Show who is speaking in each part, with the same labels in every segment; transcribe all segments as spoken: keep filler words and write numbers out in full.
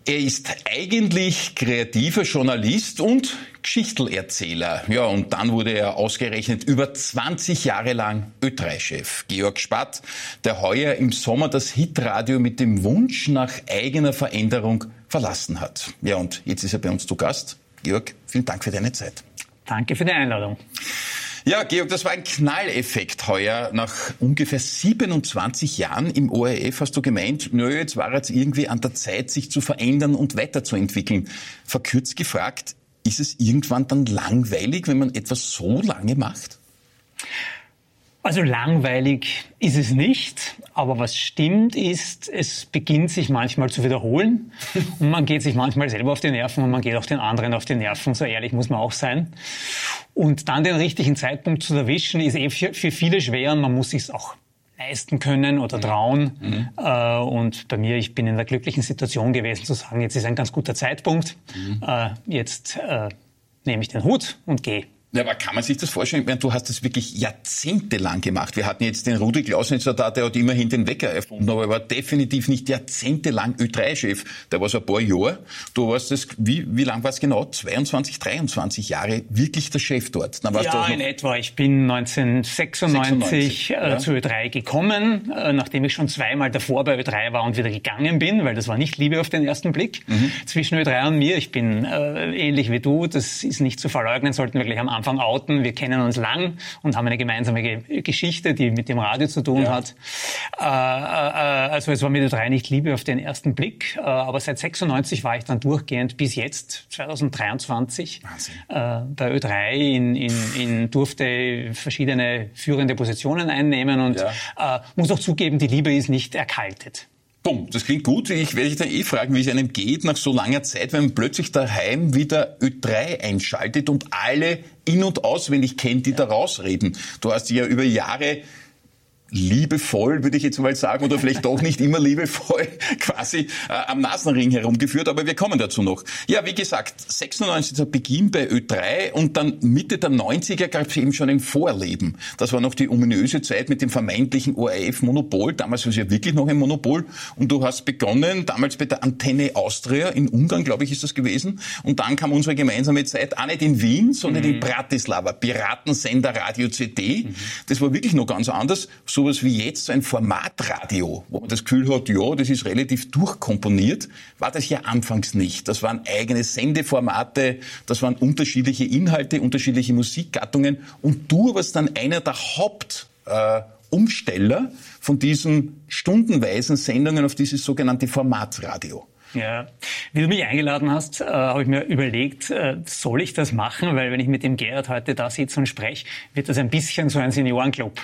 Speaker 1: Er ist eigentlich kreativer Journalist und Geschichtelerzähler. Ja, und dann wurde er ausgerechnet über zwanzig Jahre lang Ö drei Chef. Georg Spatt, der heuer im Sommer das Hitradio mit dem Wunsch nach eigener Veränderung verlassen hat. Ja, und jetzt ist er bei uns zu Gast. Georg, vielen Dank für deine Zeit.
Speaker 2: Danke für die Einladung.
Speaker 1: Ja, Georg, das war ein Knalleffekt heuer. Nach ungefähr siebenundzwanzig Jahren im O R F hast du gemeint, nö, jetzt war es irgendwie an der Zeit, sich zu verändern und weiterzuentwickeln. Verkürzt gefragt, ist es irgendwann dann langweilig, wenn man etwas so lange macht?
Speaker 2: Also langweilig ist es nicht, aber was stimmt ist, es beginnt sich manchmal zu wiederholen und man geht sich manchmal selber auf die Nerven und man geht auch den anderen auf die Nerven, so ehrlich muss man auch sein. Und dann den richtigen Zeitpunkt zu erwischen, ist eh für, für viele schwer und man muss sich's auch leisten können oder trauen. Mhm. Äh, und bei mir, ich bin in der glücklichen Situation gewesen zu sagen, jetzt ist ein ganz guter Zeitpunkt, mhm. äh, jetzt äh, nehme ich den Hut und gehe.
Speaker 1: Ja, aber kann man sich das vorstellen? Ich meine, du hast das wirklich jahrzehntelang gemacht. Wir hatten jetzt den Rudi Klausnitzer da, der hat immerhin den Wecker erfunden, aber er war definitiv nicht jahrzehntelang Ö drei Chef. Der war so ein paar Jahre. Du warst das, wie, wie lang war es genau? zweiundzwanzig, dreiundzwanzig Jahre wirklich der Chef dort. Dann warst
Speaker 2: ja,
Speaker 1: du
Speaker 2: in etwa. Ich bin neunzehnhundertsechsundneunzig äh, ja. zu Ö drei gekommen, äh, nachdem ich schon zweimal davor bei Ö drei war und wieder gegangen bin, weil das war nicht Liebe auf den ersten Blick mhm. zwischen Ö drei und mir. Ich bin äh, ähnlich wie du, das ist nicht zu verleugnen, sollten wir gleich am Anfang outen. Wir kennen uns lang und haben eine gemeinsame Ge- Geschichte, die mit dem Radio zu tun ja. hat. Äh, äh, also es war mit Ö drei nicht Liebe auf den ersten Blick, äh, aber seit sechsundneunzig war ich dann durchgehend bis jetzt, zweitausenddreiundzwanzig, äh, bei Ö drei in, in, in durfte verschiedene führende Positionen einnehmen und ja. äh, muss auch zugeben, die Liebe ist nicht erkaltet.
Speaker 1: Bumm, das klingt gut. Ich werde dich dann eh fragen, wie es einem geht nach so langer Zeit, wenn man plötzlich daheim wieder Ö drei einschaltet und alle in- und auswendig kennt, die ja. da rausreden. Du hast ja über Jahre liebevoll, würde ich jetzt mal sagen, oder vielleicht doch nicht immer liebevoll, quasi äh, am Nasenring herumgeführt, aber wir kommen dazu noch. Ja, wie gesagt, sechsundneunzig der Beginn bei Ö drei und dann Mitte der neunziger gab es eben schon ein Vorleben. Das war noch die ominöse Zeit mit dem vermeintlichen O R F-Monopol. Damals war es ja wirklich noch ein Monopol und du hast begonnen, damals bei der Antenne Austria, in Ungarn, glaube ich, ist das gewesen, und dann kam unsere gemeinsame Zeit, auch nicht in Wien, sondern mhm. in Bratislava, Piratensender Radio C D. Mhm. Das war wirklich noch ganz anders. Sowas wie jetzt, so ein Formatradio, wo man das Gefühl hat, ja, das ist relativ durchkomponiert, war das ja anfangs nicht. Das waren eigene Sendeformate, das waren unterschiedliche Inhalte, unterschiedliche Musikgattungen und du warst dann einer der Hauptumsteller äh, von diesen stundenweisen Sendungen auf dieses sogenannte Formatradio.
Speaker 2: Ja, wie du mich eingeladen hast, äh, habe ich mir überlegt, äh, soll ich das machen? Weil wenn ich mit dem Gerhard heute da sitze und spreche, wird das ein bisschen so ein Seniorenclub.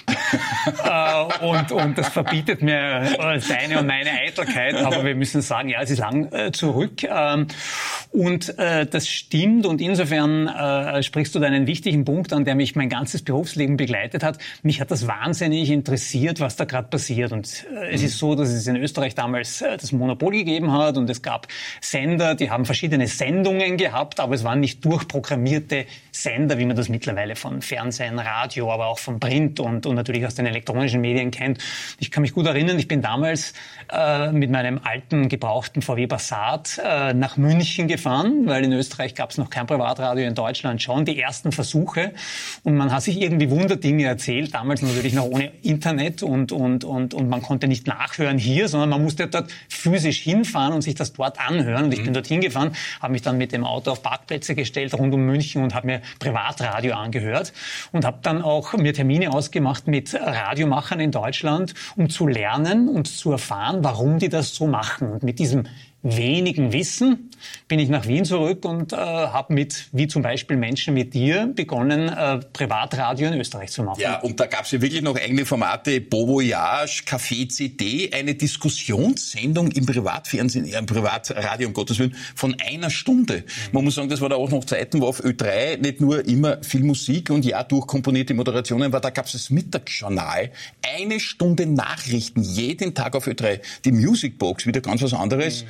Speaker 2: äh, und, und das verbietet mir äh, seine und meine Eitelkeit. Aber wir müssen sagen, ja, es ist lang äh, zurück. Ähm, und äh, das stimmt. Und insofern äh, sprichst du da einen wichtigen Punkt an, der mich mein ganzes Berufsleben begleitet hat. Mich hat das wahnsinnig interessiert, was da gerade passiert. Und äh, es ist so, dass es in Österreich damals äh, das Monopol gegeben hat und es Es gab Sender, die haben verschiedene Sendungen gehabt, aber es waren nicht durchprogrammierte Sender, wie man das mittlerweile von Fernsehen, Radio, aber auch von Print und, und natürlich aus den elektronischen Medien kennt. Ich kann mich gut erinnern, ich bin damals äh, mit meinem alten, gebrauchten V W Passat äh, nach München gefahren, weil in Österreich gab es noch kein Privatradio, in Deutschland schon, die ersten Versuche. Und man hat sich irgendwie Wunderdinge erzählt, damals natürlich noch ohne Internet und, und, und, und man konnte nicht nachhören hier, sondern man musste dort physisch hinfahren und sich das dort anhören. Und ich bin dorthin gefahren, habe mich dann mit dem Auto auf Parkplätze gestellt rund um München und habe mir Privatradio angehört und habe dann auch mir Termine ausgemacht mit Radiomachern in Deutschland, um zu lernen und zu erfahren, warum die das so machen. Und mit diesem wenigen Wissen bin ich nach Wien zurück und äh, habe mit, wie zum Beispiel Menschen mit dir, begonnen, äh, Privatradio in Österreich zu machen.
Speaker 1: Ja, und da gab es ja wirklich noch eigene Formate, Beau Voyage, Café C D, eine Diskussionssendung im Privatfernsehen, ja, im Privatradio, um Gottes Willen, von einer Stunde. Mhm. Man muss sagen, das war da auch noch Zeiten, wo auf Ö drei nicht nur immer viel Musik und ja, durchkomponierte Moderationen war, da gab es das Mittagsjournal, eine Stunde Nachrichten, jeden Tag auf Ö drei. Die Musicbox, wieder ganz was anderes. Mhm.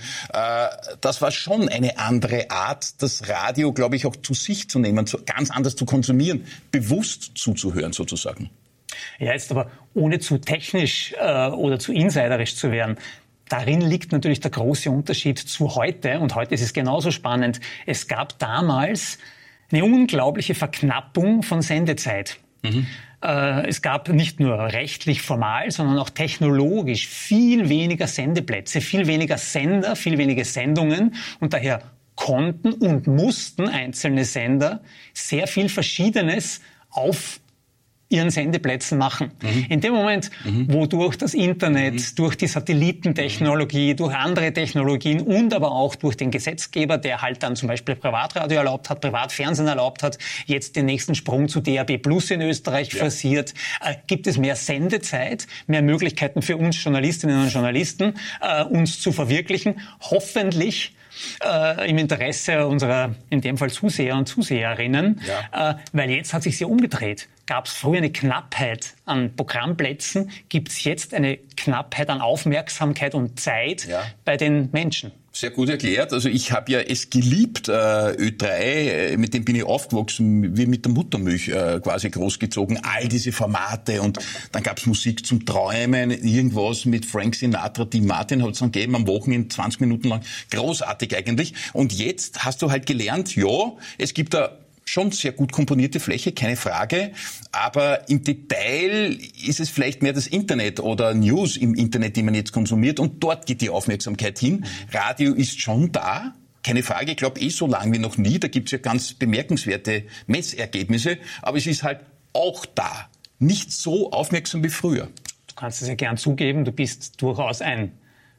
Speaker 1: Das war schon eine andere Art, das Radio, glaube ich, auch zu sich zu nehmen, ganz anders zu konsumieren, bewusst zuzuhören sozusagen.
Speaker 2: Ja, jetzt aber ohne zu technisch äh, oder zu insiderisch zu werden. darin liegt natürlich der große Unterschied zu heute. Und heute ist es genauso spannend. Es gab damals eine unglaubliche Verknappung von Sendezeit. Mhm. Äh, es gab nicht nur rechtlich formal, sondern auch technologisch viel weniger Sendeplätze, viel weniger Sender, viel weniger Sendungen. Und daher konnten und mussten einzelne Sender sehr viel Verschiedenes auf ihren Sendeplätzen machen. Mhm. In dem Moment, mhm. wo durch das Internet, mhm. durch die Satellitentechnologie, mhm. durch andere Technologien und aber auch durch den Gesetzgeber, der halt dann zum Beispiel Privatradio erlaubt hat, Privatfernsehen erlaubt hat, jetzt den nächsten Sprung zu D A B Plus in Österreich ja. forciert, äh, gibt es mehr Sendezeit, mehr Möglichkeiten für uns Journalistinnen und Journalisten, äh, uns zu verwirklichen. Hoffentlich Äh, im Interesse unserer, in dem Fall Zuseher und Zuseherinnen, ja. äh, weil jetzt hat sich ja umgedreht. Gab es früher eine Knappheit an Programmplätzen, gibt es jetzt eine Knappheit an Aufmerksamkeit und Zeit ja. bei den Menschen.
Speaker 1: Sehr gut erklärt. Also ich habe ja es geliebt, äh, Ö drei, mit dem bin ich aufgewachsen, wie mit der Muttermilch äh, quasi großgezogen. All diese Formate und dann gab's Musik zum Träumen, irgendwas mit Frank Sinatra, Dean Martin hat's dann gegeben am Wochenende, zwanzig Minuten lang. Großartig eigentlich. Und jetzt hast du halt gelernt, ja, es gibt da schon sehr gut komponierte Fläche, keine Frage. Aber im Detail ist es vielleicht mehr das Internet oder News im Internet, die man jetzt konsumiert. Und dort geht die Aufmerksamkeit hin. Radio ist schon da. Keine Frage, ich glaube eh so lange wie noch nie. Da gibt's ja ganz bemerkenswerte Messergebnisse. Aber es ist halt auch da. Nicht so aufmerksam wie früher.
Speaker 2: Du kannst es ja gern zugeben, du bist durchaus ein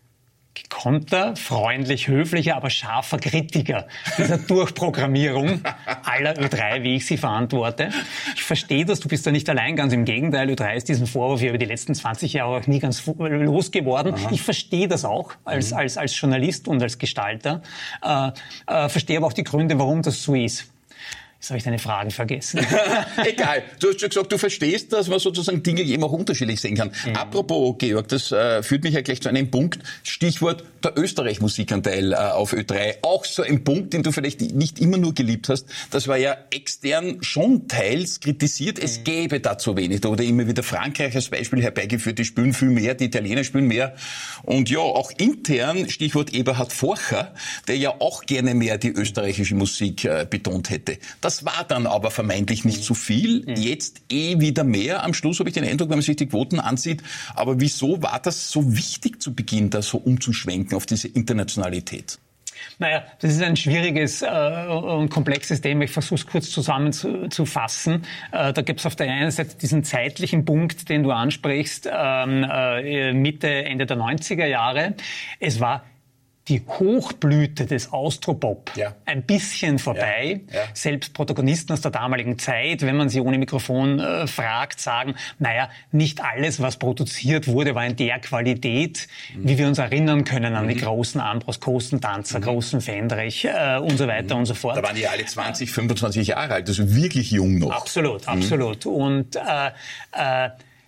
Speaker 2: gekonnter, freundlich, höflicher, aber scharfer Kritiker dieser Durchprogrammierung aller Ö drei, wie ich sie verantworte. Ich verstehe das, du bist da nicht allein, ganz im Gegenteil. Ö drei ist diesen Vorwurf ja über die letzten zwanzig Jahre auch nie ganz losgeworden. Aha. Ich verstehe das auch als, mhm. als, als Journalist und als Gestalter, äh, äh, verstehe aber auch die Gründe, warum das so ist. Jetzt habe ich deine Fragen vergessen.
Speaker 1: Egal. Du hast schon gesagt, du verstehst, dass man sozusagen Dinge eben auch unterschiedlich sehen kann. Mhm. Apropos, Georg, das äh, führt mich ja gleich zu einem Punkt. Stichwort der Österreich-Musikanteil äh, auf Ö drei. Auch so ein Punkt, den du vielleicht nicht immer nur geliebt hast. Das war ja extern schon teils kritisiert. Mhm. Es gäbe da zu wenig. Da wurde immer wieder Frankreich als Beispiel herbeigeführt. Die spielen viel mehr, die Italiener spielen mehr. Und ja, auch intern, Stichwort Eberhard Forcher, der ja auch gerne mehr die österreichische Musik äh, betont hätte. Das Das war dann aber vermeintlich nicht so viel. Jetzt eh wieder mehr. Am Schluss habe ich den Eindruck, wenn man sich die Quoten ansieht. Aber wieso war das so wichtig zu Beginn, da so umzuschwenken auf diese Internationalität?
Speaker 2: Naja, das ist ein schwieriges äh, und komplexes Thema. Ich versuche es kurz zusammenzufassen. Äh, da gibt es auf der einen Seite diesen zeitlichen Punkt, den du ansprichst, ähm, äh, Mitte, Ende der neunziger Jahre. Es war die Hochblüte des Austropop ja. ein bisschen vorbei. Ja. Ja. Selbst Protagonisten aus der damaligen Zeit, wenn man sie ohne Mikrofon äh, fragt, sagen, naja, nicht alles, was produziert wurde, war in der Qualität, mhm. wie wir uns erinnern können an mhm. die großen Ambros, großen Danzer, mhm. großen Fendrich äh, und so weiter mhm. und so fort.
Speaker 1: Da waren die alle zwanzig, fünfundzwanzig Jahre alt, also wirklich jung noch.
Speaker 2: Absolut, mhm. absolut. Und äh, äh,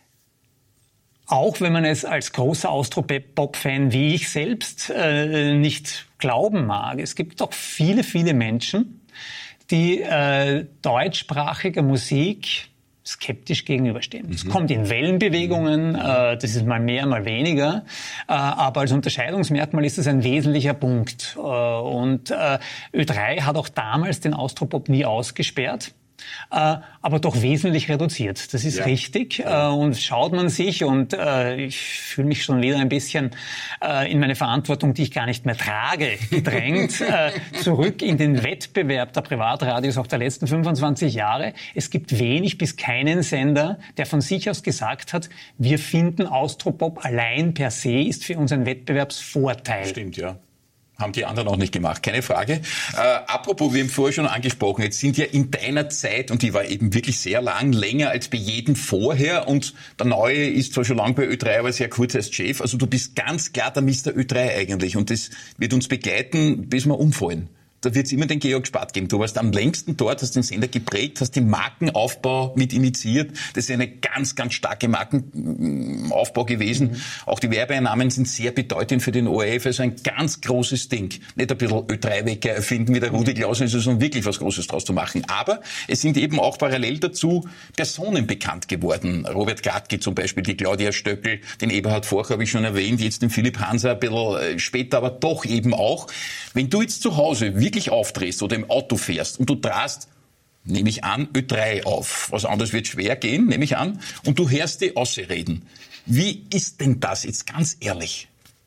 Speaker 2: auch wenn man es als großer Austropop-Fan wie ich selbst äh, nicht glauben mag, es gibt doch viele, viele Menschen, die äh, deutschsprachiger Musik skeptisch gegenüberstehen. Es mhm. kommt in Wellenbewegungen, äh, das ist mal mehr, mal weniger, äh, aber als Unterscheidungsmerkmal ist es ein wesentlicher Punkt. Äh, und äh, Ö drei hat auch damals den Austropop nie ausgesperrt. Äh, aber doch wesentlich reduziert. Das ist ja. richtig. Ja. Äh, und schaut man sich, und äh, ich fühle mich schon wieder ein bisschen äh, in meine Verantwortung, die ich gar nicht mehr trage, gedrängt, äh, zurück in den Wettbewerb der Privatradios auch der letzten fünfundzwanzig Jahre. Es gibt wenig bis keinen Sender, der von sich aus gesagt hat, wir finden Austropop allein per se ist für uns ein Wettbewerbsvorteil.
Speaker 1: Stimmt, ja. Haben die anderen auch nicht gemacht, keine Frage. Äh, apropos, wir haben vorher schon angesprochen, jetzt sind ja in deiner Zeit, und die war eben wirklich sehr lang, länger als bei jedem vorher, und der Neue ist zwar schon lang bei Ö drei, aber sehr kurz als Chef, also du bist ganz klar der Mister Ö drei eigentlich, und das wird uns begleiten, bis wir umfallen. da wird es immer den Georg Spart geben. Du warst am längsten dort, hast den Sender geprägt, hast den Markenaufbau mit initiiert. Das ist eine ganz, ganz starke Markenaufbau gewesen. Mhm. Auch die Werbeeinnahmen sind sehr bedeutend für den O R F, also ein ganz großes Ding. Nicht ein bisschen Ö drei Wecker erfinden wie der Rudi Klausen, ist um wirklich was Großes draus zu machen. Aber es sind eben auch parallel dazu Personen bekannt geworden. Robert Gladke zum Beispiel, die Claudia Stöckel, den Eberhard Forch habe ich schon erwähnt, jetzt den Philipp Hanser ein bisschen später, aber doch eben auch. Wenn du jetzt zu Hause wirklich aufdrehst oder im Auto fährst und du drast, nehme ich an, Ö drei auf, was anderes wird schwer gehen, nehme ich an, und du hörst die ausreden. Wie ist denn das jetzt ganz ehrlich?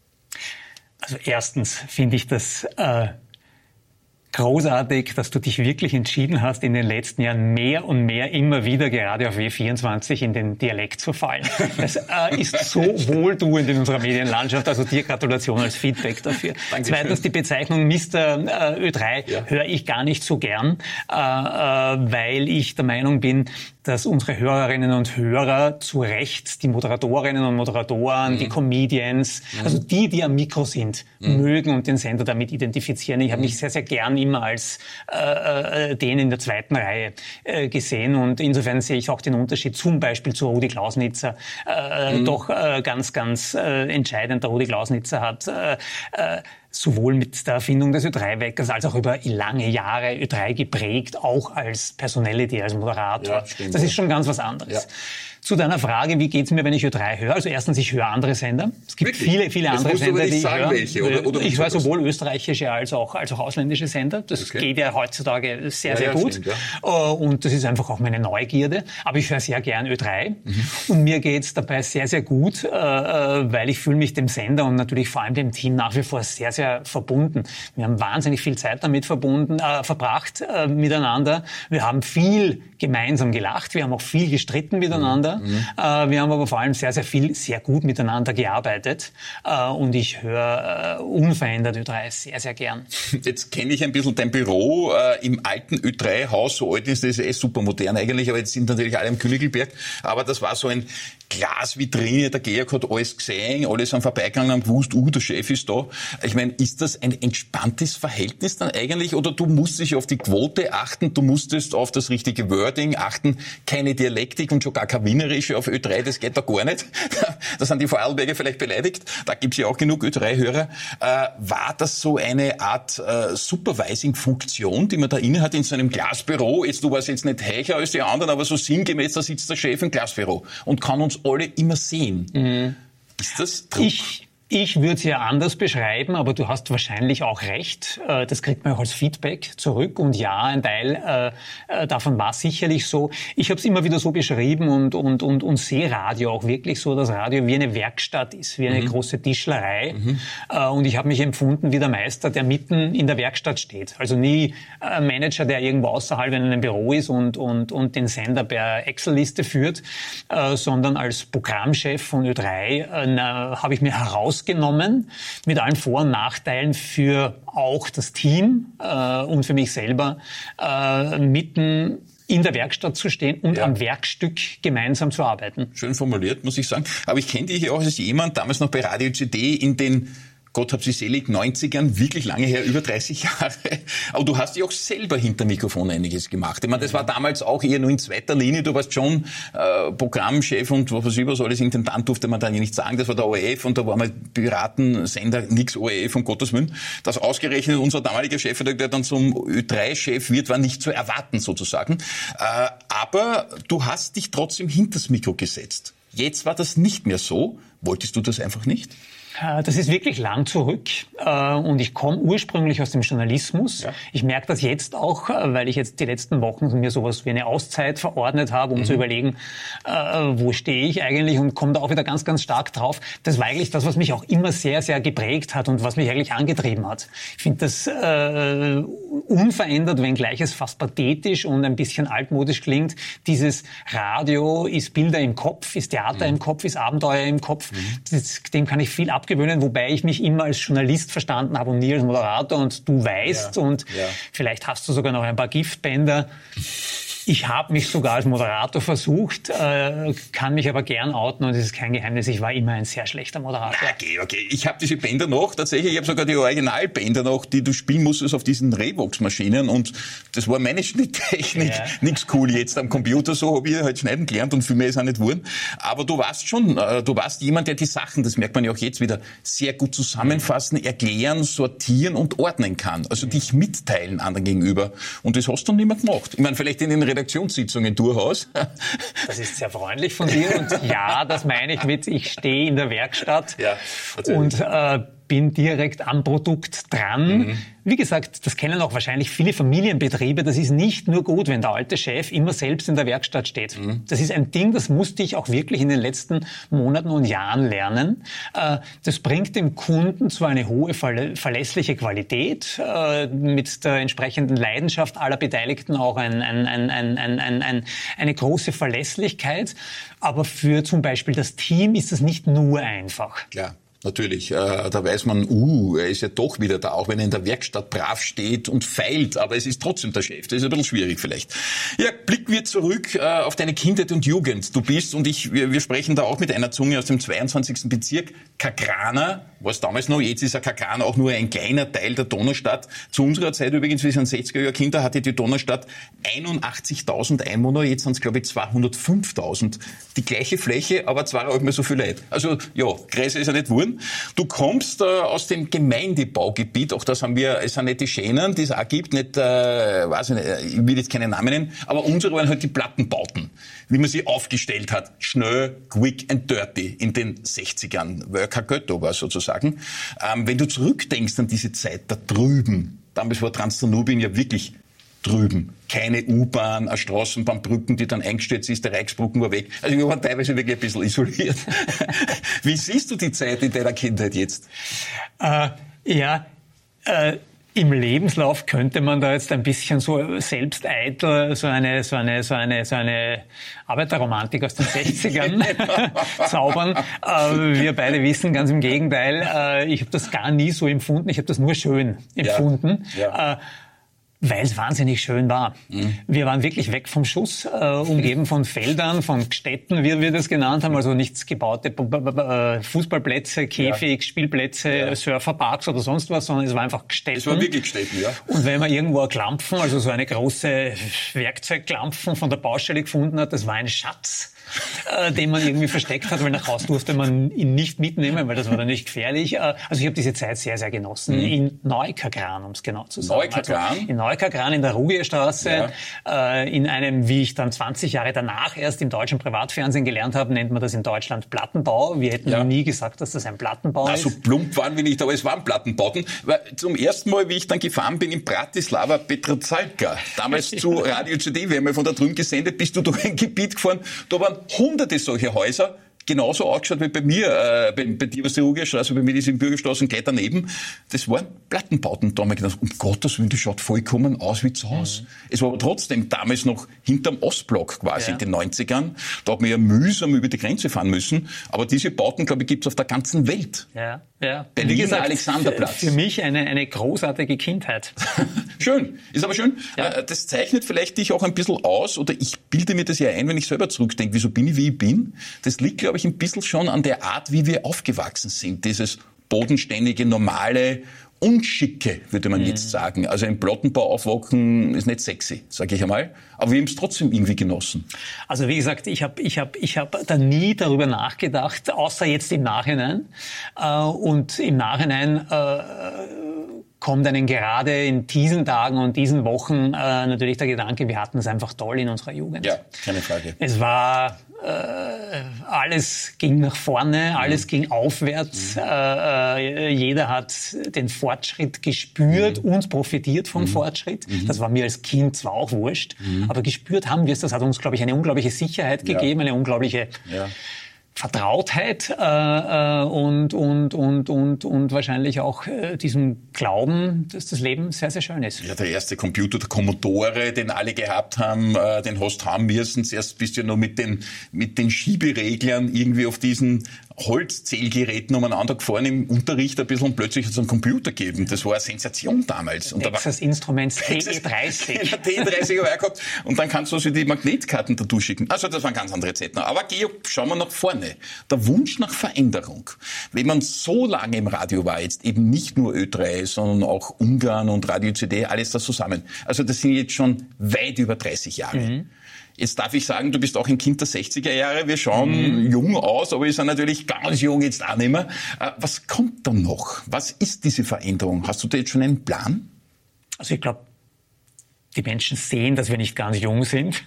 Speaker 2: Also erstens finde ich das äh, großartig, dass du dich wirklich entschieden hast, in den letzten Jahren mehr und mehr immer wieder gerade auf W vierundzwanzig in den Dialekt zu fallen. Das äh, ist so wohltuend in unserer Medienlandschaft, also dir Gratulation als Feedback dafür. Dankeschön. Zweitens, die Bezeichnung Mister Ö drei ja. höre ich gar nicht so gern, äh, äh, weil ich der Meinung bin, dass unsere Hörerinnen und Hörer zu Recht die Moderatorinnen und Moderatoren, mhm. die Comedians, mhm. also die, die am Mikro sind, mhm. mögen und den Sender damit identifizieren. Ich habe mich sehr, sehr gern immer als äh, den in der zweiten Reihe äh, gesehen und insofern sehe ich auch den Unterschied zum Beispiel zu Rudi Klausnitzer äh, mhm. doch äh, ganz, ganz äh, entscheidend. Der Rudi Klausnitzer hat äh, äh, sowohl mit der Erfindung des Ö drei Weckers als auch über lange Jahre Ö drei geprägt, auch als Personality, als Moderator. Ja, stimmt, das ist schon ganz was anderes. Ja. Zu deiner Frage, wie geht's mir, wenn ich Ö drei höre? Also erstens, ich höre andere Sender. Es gibt Wirklich? viele, viele andere Sender, die ich höre. Welche, oder, oder ich höre sowohl österreichische als auch, als auch ausländische Sender. Das okay. geht ja heutzutage sehr, ja, sehr ja, gut. Stimmt, ja. Und das ist einfach auch meine Neugierde. Aber ich höre sehr gern Ö drei. Mhm. Und mir geht's dabei sehr, sehr gut, weil ich fühle mich dem Sender und natürlich vor allem dem Team nach wie vor sehr, sehr verbunden. Wir haben wahnsinnig viel Zeit damit verbunden, äh, verbracht äh, miteinander. Wir haben viel gemeinsam gelacht. Wir haben auch viel gestritten miteinander. Mhm. Äh, wir haben aber vor allem sehr, sehr viel, sehr gut miteinander gearbeitet. Äh, und ich höre äh, unverändert Ö drei sehr, sehr gern.
Speaker 1: Jetzt kenne ich ein bisschen dein Büro äh, im alten Ö drei Haus. So alt ist das, eh super modern eigentlich. Aber jetzt sind natürlich alle am Königelberg. Aber das war so ein Glasvitrine. Der Georg hat alles gesehen. Alle sind vorbeigegangen und haben gewusst, uh, der Chef ist da. Ich meine, ist das ein entspanntes Verhältnis dann eigentlich? Oder du musst dich auf die Quote achten, du musstest auf das richtige Wording achten, keine Dialektik und schon gar keine wienerische auf Ö drei, das geht da gar nicht. Da sind die Vorarlberger vielleicht beleidigt. Da gibt's ja auch genug Ö drei Hörer. Äh, war das so eine Art äh, Supervising-Funktion, die man da inne hat in so einem Glasbüro? Jetzt, du warst jetzt nicht heicher als die anderen, aber so sinngemäß, da sitzt der Chef im Glasbüro und kann uns alle immer sehen. Mhm. Ist das Druck?
Speaker 2: Ich Ich würde es ja anders beschreiben, aber du hast wahrscheinlich auch recht. Das kriegt man auch als Feedback zurück. Und ja, ein Teil äh, davon war sicherlich so. Ich habe es immer wieder so beschrieben und, und, und, und sehe Radio auch wirklich so, dass Radio wie eine Werkstatt ist, wie eine mhm. große Tischlerei. Mhm. Äh, und ich habe mich empfunden wie der Meister, der mitten in der Werkstatt steht. Also nie ein Manager, der irgendwo außerhalb in einem Büro ist und, und, und den Sender per Excel-Liste führt, äh, sondern als Programmchef von Ö drei äh, habe ich mir heraus genommen, mit allen Vor- und Nachteilen für auch das Team äh, und für mich selber, äh, mitten in der Werkstatt zu stehen und ja. am Werkstück gemeinsam zu arbeiten.
Speaker 1: Schön formuliert, muss ich sagen. Aber ich kenne dich auch als jemand, damals noch bei Radio C D in den Gott hab sie selig, neunzigern, wirklich lange her, über dreißig Jahre. Aber du hast ja auch selber hinter Mikrofon einiges gemacht. Ich meine, das war damals auch eher nur in zweiter Linie. Du warst schon äh, Programmchef und was weiß ich was alles, Intendant durfte man da nicht sagen. Das war der O R F und da war mal Piratensender, nix O R F, um Gottes Willen. Das ausgerechnet unser damaliger Chefredakteur dann zum Ö drei Chef wird, war nicht zu erwarten sozusagen. Äh, aber du hast dich trotzdem hinters Mikro gesetzt. Jetzt war das nicht mehr so. Wolltest du das einfach nicht?
Speaker 2: Das ist wirklich lang zurück und ich komme ursprünglich aus dem Journalismus. Ja. Ich merke das jetzt auch, weil ich jetzt die letzten Wochen mir sowas wie eine Auszeit verordnet habe, um mhm. zu überlegen, wo stehe ich eigentlich, und komme da auch wieder ganz, ganz stark drauf. Das war eigentlich das, was mich auch immer sehr, sehr geprägt hat und was mich eigentlich angetrieben hat. Ich finde das äh, unverändert, wenngleich es fast pathetisch und ein bisschen altmodisch klingt. Dieses Radio ist Bilder im Kopf, ist Theater mhm. im Kopf, ist Abenteuer im Kopf. Mhm. Das, dem kann ich viel ab gewöhnen, wobei ich mich immer als Journalist verstanden habe und nie als Moderator, und du weißt, ja, und ja. vielleicht hast du sogar noch ein paar Giftbänder. Ich habe mich sogar als Moderator versucht, äh, kann mich aber gern outen und es ist kein Geheimnis, ich war immer ein sehr schlechter Moderator.
Speaker 1: Okay, okay. Ich habe diese Bänder noch, tatsächlich, ich habe sogar die Originalbänder noch, die du spielen musstest auf diesen Revox-Maschinen und das war meine Schnitttechnik. Ja. Nix cool jetzt am Computer, so habe ich halt schneiden gelernt und viel mehr ist auch nicht geworden. Aber du warst schon, äh, du warst jemand, der die Sachen, das merkt man ja auch jetzt wieder, sehr gut zusammenfassen, erklären, sortieren und ordnen kann. Also dich mitteilen anderen gegenüber. Und das hast du nicht mehr gemacht. Ich meine, vielleicht in den Redaktionssitzungen durchaus.
Speaker 2: Das ist sehr freundlich von dir und ja, das meine ich mit, ich stehe in der Werkstatt ja, und äh, bin direkt am Produkt dran. Mhm. Wie gesagt, das kennen auch wahrscheinlich viele Familienbetriebe. Das ist nicht nur gut, wenn der alte Chef immer selbst in der Werkstatt steht. Mhm. Das ist ein Ding, das musste ich auch wirklich in den letzten Monaten und Jahren lernen. Das bringt dem Kunden zwar eine hohe verlässliche Qualität, mit der entsprechenden Leidenschaft aller Beteiligten auch ein, ein, ein, ein, ein, ein, eine große Verlässlichkeit. Aber für zum Beispiel das Team ist das nicht nur einfach.
Speaker 1: Klar. Natürlich, äh, da weiß man, uh, er ist ja doch wieder da, auch wenn er in der Werkstatt brav steht und feilt, aber es ist trotzdem der Chef. Das ist ein bisschen schwierig vielleicht. Ja, blicken wir zurück äh, auf deine Kindheit und Jugend. Du bist, und ich, wir, wir sprechen da auch mit einer Zunge aus dem zweiundzwanzigsten Bezirk, Kagraner, war es damals noch, jetzt ist ja Kagran auch nur ein kleiner Teil der Donaustadt. Zu unserer Zeit übrigens, wir sind sechziger-Jahr-Kinder, hatte die Donaustadt einundachtzigtausend Einwohner, jetzt sind es glaube ich zweihundertfünftausend. Die gleiche Fläche, aber zwar auch mehr so viel Leute. Also ja, größer ist ja nicht geworden. Du kommst äh, aus dem Gemeindebaugebiet, auch das haben wir, es sind nicht die Schänen, die es auch gibt, nicht, äh, weiß ich nicht, ich will jetzt keine Namen nennen, aber unsere waren halt die Plattenbauten, wie man sie aufgestellt hat, schnell, quick and dirty in den sechzigern, weil ja kein Geld da war sozusagen. Ähm, wenn du zurückdenkst an diese Zeit da drüben, damals war Transdanubien ja wirklich drüben. Keine U-Bahn, eine Straßenbahn, Brücken, die dann eingestürzt ist, der Reichsbrücken war weg. Also wir waren teilweise wirklich ein bisschen isoliert. Wie siehst du die Zeit in deiner Kindheit jetzt?
Speaker 2: Äh, ja, äh, im Lebenslauf könnte man da jetzt ein bisschen so selbsteitel, so eine, so eine, so eine, so eine Arbeiterromantik aus den sechzigern zaubern. Äh, wir beide wissen ganz im Gegenteil, äh, ich habe das gar nie so empfunden, ich habe das nur schön empfunden. Ja, ja. Äh, Weil es wahnsinnig schön war. Mhm. Wir waren wirklich weg vom Schuss, äh, umgeben von Feldern, von Städten, wie wir das genannt haben, also nichts gebaute Fußballplätze, Käfig, ja. Spielplätze, ja. Surferparks oder sonst was, sondern es war einfach Städten.
Speaker 1: Es war wirklich Städten, ja.
Speaker 2: Und wenn man irgendwo ein Klampfen, also so eine große Werkzeugklampfen von der Baustelle gefunden hat, das war ein Schatz, äh, den man irgendwie versteckt hat, weil nach Hause durfte man ihn nicht mitnehmen, weil das war dann nicht gefährlich. Äh, also ich habe diese Zeit sehr, sehr genossen. Mhm. In Neukagran, um es genau zu sagen.
Speaker 1: Neukagran?
Speaker 2: Also in Neukagran in der Rugierstraße, ja. äh, in einem, wie ich dann zwanzig Jahre danach erst im deutschen Privatfernsehen gelernt habe, nennt man das in Deutschland Plattenbau. Wir hätten ja. nie gesagt, dass das ein Plattenbau
Speaker 1: Na,
Speaker 2: ist.
Speaker 1: So plump waren wir nicht, aber es waren Plattenbauten. Weil zum ersten Mal, wie ich dann gefahren bin in Bratislava, Petržalka, damals zu Radio C D, wir haben ja von da drüben gesendet, bist du durch ein Gebiet gefahren, da waren hunderte solcher Häuser, genauso ausgeschaut wie bei mir, äh, bei, bei dir war es die Rugierstraße, bei mir ist die Bürgerstraße gleich daneben. Das waren Plattenbauten. Da haben wir gedacht, um Gottes Willen, das schaut vollkommen aus wie zu Hause. Mhm. Es war aber trotzdem damals noch hinterm Ostblock quasi, ja. in den neunzigern. Da hat man ja mühsam über die Grenze fahren müssen. Aber diese Bauten, glaube ich, gibt es auf der ganzen Welt.
Speaker 2: Ja, ja.
Speaker 1: Berlin, gesagt, Alexanderplatz.
Speaker 2: Für, für mich eine, eine großartige Kindheit.
Speaker 1: Schön. Ist aber schön.
Speaker 2: Ja.
Speaker 1: Das zeichnet vielleicht dich auch ein bisschen aus, oder ich bilde mir das ja ein, wenn ich selber zurückdenke, wieso bin ich, wie ich bin. Das liegt, glaube ich, ein bisschen schon an der Art, wie wir aufgewachsen sind. Dieses bodenständige, normale, unschicke, würde man mhm. jetzt sagen. Also im Plattenbau aufwachen ist nicht sexy, sage ich einmal. Aber wir haben es trotzdem irgendwie genossen.
Speaker 2: Also wie gesagt, ich habe ich hab, ich hab da nie darüber nachgedacht, außer jetzt im Nachhinein. Äh, und im Nachhinein äh, kommt einem gerade in diesen Tagen und diesen Wochen äh, natürlich der Gedanke, wir hatten es einfach toll in unserer Jugend.
Speaker 1: Ja, keine Frage.
Speaker 2: Es war... Äh, alles ging nach vorne, alles mhm. ging aufwärts. Mhm. Äh, jeder hat den Fortschritt gespürt mhm. und profitiert vom mhm. Fortschritt. Mhm. Das war mir als Kind zwar auch wurscht, mhm. aber gespürt haben wir es. Das hat uns, glaube ich, eine unglaubliche Sicherheit gegeben, ja. eine unglaubliche... Ja. Vertrautheit äh, und, und, und, und, und wahrscheinlich auch äh, diesem Glauben, dass das Leben sehr, sehr schön ist.
Speaker 1: Ja, der erste Computer, der Commodore, den alle gehabt haben, äh, den hast haben müssen. Zuerst bist du ja noch mit den, mit den Schiebereglern irgendwie auf diesen Holzzählgeräten umeinander gefahren im Unterricht ein bisschen und plötzlich hat es einen Computer gegeben. Das war eine Sensation damals. Und
Speaker 2: Texas
Speaker 1: da
Speaker 2: Instruments T E dreißig.
Speaker 1: T E dreißig habe ich auch gehabt. Und dann kannst du also die Magnetkarten da durchschicken. Also das waren ganz andere Zeiten. Aber Georg, schauen wir nach vorne. Der Wunsch nach Veränderung. Wenn man so lange im Radio war, jetzt eben nicht nur Ö drei, sondern auch Ungarn und Radio C D, alles das zusammen. Also das sind jetzt schon weit über dreißig Jahre. Mhm. Jetzt darf ich sagen, du bist auch ein Kind der sechziger Jahre. Wir schauen mhm. jung aus, aber wir sind natürlich ganz jung jetzt auch nicht mehr. Was kommt da noch? Was ist diese Veränderung? Hast du da jetzt schon einen Plan?
Speaker 2: Also ich glaube, die Menschen sehen, dass wir nicht ganz jung sind.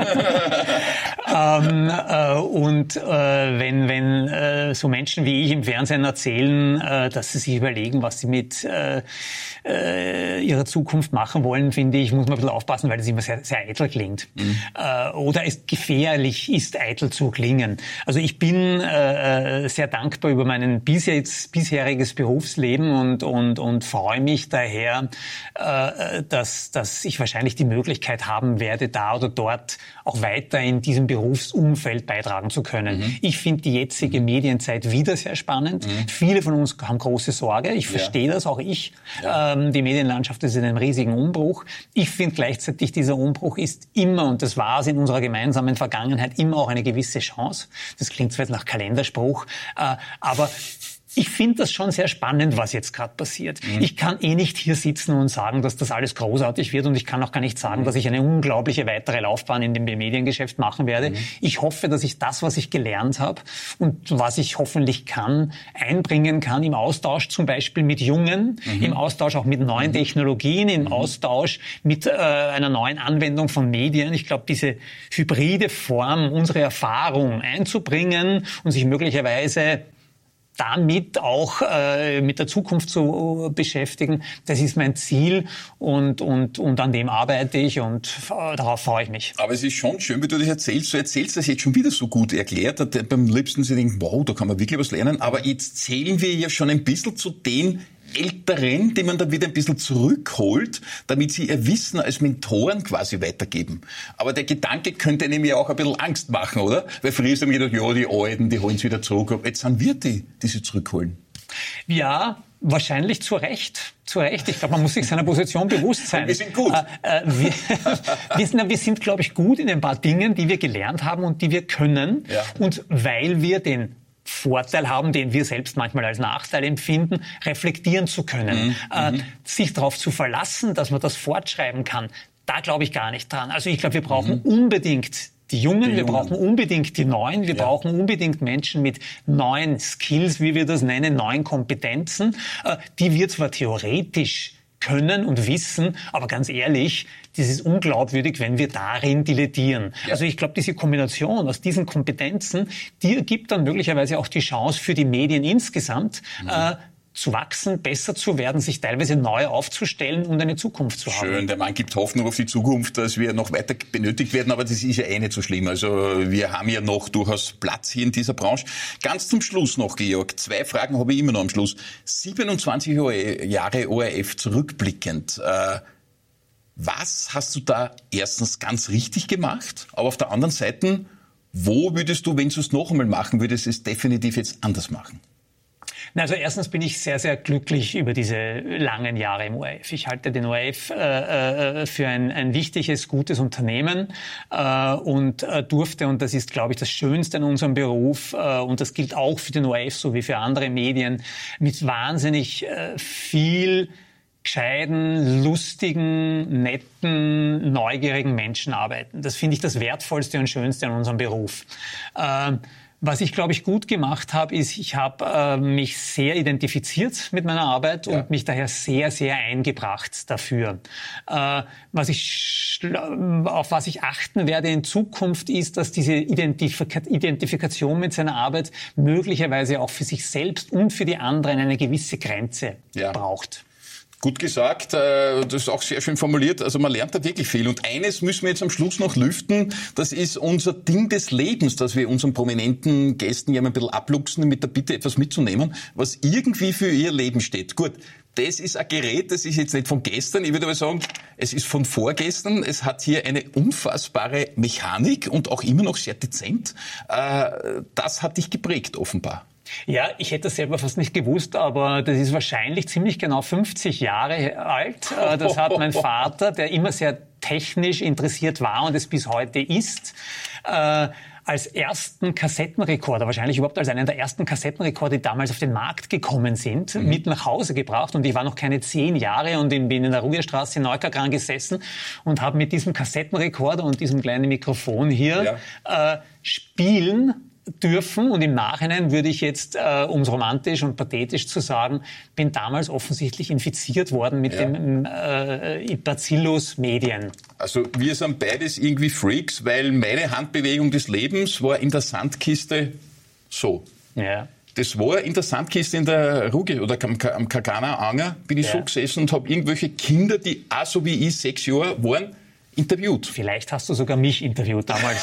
Speaker 2: ähm, äh, und äh, wenn, wenn äh, so Menschen wie ich im Fernsehen erzählen, äh, dass sie sich überlegen, was sie mit äh, äh, ihrer Zukunft machen wollen, finde ich, muss man ein bisschen aufpassen, weil das immer sehr, sehr eitel klingt. Mhm. Äh, oder es gefährlich ist, eitel zu klingen. Also ich bin äh, sehr dankbar über mein bisher, bisheriges Berufsleben und, und, und freue mich daher, äh, dass, dass ich wahrscheinlich die Möglichkeit haben werde, da oder dort auch weiter in diesem Berufsumfeld beitragen zu können. Mhm. Ich finde die jetzige Medienzeit wieder sehr spannend. Mhm. Viele von uns haben große Sorge. Ich verstehe ja. das, auch ich. Ja. Ähm, die Medienlandschaft ist in einem riesigen Umbruch. Ich finde gleichzeitig, dieser Umbruch ist immer, und das war es in unserer gemeinsamen Vergangenheit, immer auch eine gewisse Chance. Das klingt zwar jetzt nach Kalenderspruch, äh, aber ich finde das schon sehr spannend, was jetzt gerade passiert. Mhm. Ich kann eh nicht hier sitzen und sagen, dass das alles großartig wird, und ich kann auch gar nicht sagen, dass ich eine unglaubliche weitere Laufbahn in dem Mediengeschäft machen werde. Mhm. Ich hoffe, dass ich das, was ich gelernt habe und was ich hoffentlich kann, einbringen kann im Austausch zum Beispiel mit Jungen, mhm. im Austausch auch mit neuen mhm. Technologien, im mhm. Austausch mit äh, einer neuen Anwendung von Medien. Ich glaube, diese hybride Form, unsere Erfahrung einzubringen und sich möglicherweise damit auch äh, mit der Zukunft zu beschäftigen, das ist mein Ziel, und und und an dem arbeite ich, und äh, darauf freue ich mich.
Speaker 1: Aber es ist schon schön, wie du das erzählst. Du erzählst das jetzt schon wieder so gut erklärt. Beim liebsten sie denken, wow, da kann man wirklich was lernen. Aber jetzt zählen wir ja schon ein bisschen zu den Älteren, die man dann wieder ein bisschen zurückholt, damit sie ihr Wissen als Mentoren quasi weitergeben. Aber der Gedanke könnte einem ja auch ein bisschen Angst machen, oder? Weil früher haben wir gedacht, ja, die Alten, die holen es wieder zurück. Aber jetzt sind wir die, die sie zurückholen.
Speaker 2: Ja, wahrscheinlich zu Recht. Zu Recht. Ich glaube, man muss sich seiner Position bewusst sein.
Speaker 1: Und wir sind gut.
Speaker 2: Äh, äh, wir, wir sind, wir sind, glaube ich, gut in ein paar Dingen, die wir gelernt haben und die wir können. Ja. Und weil wir den Vorteil haben, den wir selbst manchmal als Nachteil empfinden, reflektieren zu können. Mhm. Äh, sich darauf zu verlassen, dass man das fortschreiben kann, da glaube ich gar nicht dran. Also ich glaube, wir brauchen mhm. unbedingt die Jungen, die wir Jungen. brauchen unbedingt die Neuen, wir ja. brauchen unbedingt Menschen mit neuen Skills, wie wir das nennen, neuen Kompetenzen, äh, die wir zwar theoretisch können und wissen, aber ganz ehrlich, das ist unglaubwürdig, wenn wir darin dilettieren. Ja. Also ich glaube, diese Kombination aus diesen Kompetenzen, die gibt dann möglicherweise auch die Chance für die Medien insgesamt, mhm. äh, zu wachsen, besser zu werden, sich teilweise neu aufzustellen und eine Zukunft zu haben.
Speaker 1: Schön, der Mann gibt Hoffnung auf die Zukunft, dass wir noch weiter benötigt werden, aber das ist ja eh nicht so schlimm. Also wir haben ja noch durchaus Platz hier in dieser Branche. Ganz zum Schluss noch, Georg, zwei Fragen habe ich immer noch am Schluss. siebenundzwanzig Jahre O R F zurückblickend. Äh, was hast du da erstens ganz richtig gemacht, aber auf der anderen Seite, wo würdest du, wenn du es noch einmal machen würdest, es definitiv jetzt anders machen?
Speaker 2: Also erstens bin ich sehr, sehr glücklich über diese langen Jahre im O R F. Ich halte den O R F äh, für ein, ein wichtiges, gutes Unternehmen äh, und äh, durfte, und das ist, glaube ich, das Schönste in unserem Beruf, äh, und das gilt auch für den O R F so wie für andere Medien, mit wahnsinnig äh, viel gescheiten, lustigen, netten, neugierigen Menschen arbeiten. Das finde ich das Wertvollste und Schönste an unserem Beruf. Äh, Was ich, glaube ich, gut gemacht habe, ist, ich habe äh, mich sehr identifiziert mit meiner Arbeit ja. und mich daher sehr, sehr eingebracht dafür. Äh, was ich, auf was ich achten werde in Zukunft ist, dass diese Identifika- Identifikation mit seiner Arbeit möglicherweise auch für sich selbst und für die anderen eine gewisse Grenze ja. braucht.
Speaker 1: Gut gesagt, das ist auch sehr schön formuliert. Also man lernt da wirklich viel. Und eines müssen wir jetzt am Schluss noch lüften. Das ist unser Ding des Lebens, das wir unseren prominenten Gästen ja mal ein bisschen abluchsen, mit der Bitte etwas mitzunehmen, was irgendwie für ihr Leben steht. Gut, das ist ein Gerät, das ist jetzt nicht von gestern. Ich würde aber sagen, es ist von vorgestern. Es hat hier eine unfassbare Mechanik und auch immer noch sehr dezent. Das hat dich geprägt, offenbar.
Speaker 2: Ja, ich hätte das selber fast nicht gewusst, aber das ist wahrscheinlich ziemlich genau fünfzig Jahre alt. Das hat mein Vater, der immer sehr technisch interessiert war und es bis heute ist, äh, als ersten Kassettenrekorder, wahrscheinlich überhaupt als einen der ersten Kassettenrekorder, die damals auf den Markt gekommen sind, mhm. mit nach Hause gebracht. Und ich war noch keine zehn Jahre und bin in der Ruhestraße in Neukagran gesessen und habe mit diesem Kassettenrekorder und diesem kleinen Mikrofon hier ja. äh, spielen dürfen. Und im Nachhinein würde ich jetzt, äh, um es romantisch und pathetisch zu sagen, bin damals offensichtlich infiziert worden mit ja. dem äh, Bacillus Medien.
Speaker 1: Also wir sind beides irgendwie Freaks, weil meine Handbewegung des Lebens war in der Sandkiste so.
Speaker 2: Ja.
Speaker 1: Das war in der Sandkiste in der Ruge oder am, am Kagana-Anger, bin ich ja. so gesessen und habe irgendwelche Kinder, die auch so wie ich sechs Jahre waren, interviewt.
Speaker 2: Vielleicht hast du sogar mich interviewt damals.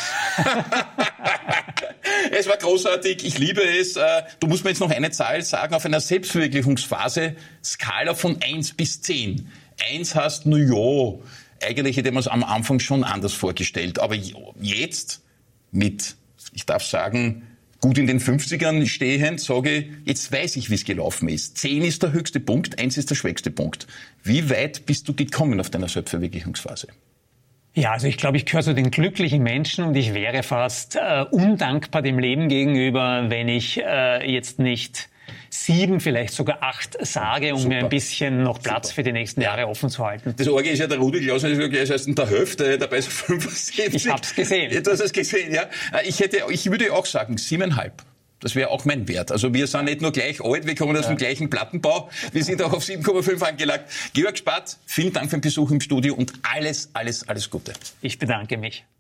Speaker 1: Es war großartig, ich liebe es. Du musst mir jetzt noch eine Zahl sagen, auf einer Selbstverwirklichungsphase, Skala von eins bis zehn. eins heißt, na ja, eigentlich hätte man es am Anfang schon anders vorgestellt. Aber jetzt, mit, ich darf sagen, gut in den fünfzigern stehend, sage ich, jetzt weiß ich, wie es gelaufen ist. zehn ist der höchste Punkt, eins ist der schwächste Punkt. Wie weit bist du gekommen auf deiner Selbstverwirklichungsphase?
Speaker 2: Ja, also ich glaube, ich gehöre zu den glücklichen Menschen und ich wäre fast äh, undankbar dem Leben gegenüber, wenn ich äh, jetzt nicht sieben, vielleicht sogar acht sage, um Super. mir ein bisschen noch Platz Super. für die nächsten Jahre offen zu halten.
Speaker 1: Das Orge ist ja, der Rudi Klausen ist wirklich erst in der Hälfte, dabei so fünfundsiebzig.
Speaker 2: Ich hab's gesehen.
Speaker 1: Du hast es gesehen, ja. Ich hätte, ich würde auch sagen, siebeneinhalb. Das wäre auch mein Wert. Also wir sind nicht nur gleich alt, wir kommen aus ja. dem gleichen Plattenbau. Wir sind auch auf sieben Komma fünf angelagt. Georg Spath, vielen Dank für den Besuch im Studio und alles, alles, alles Gute.
Speaker 2: Ich bedanke mich.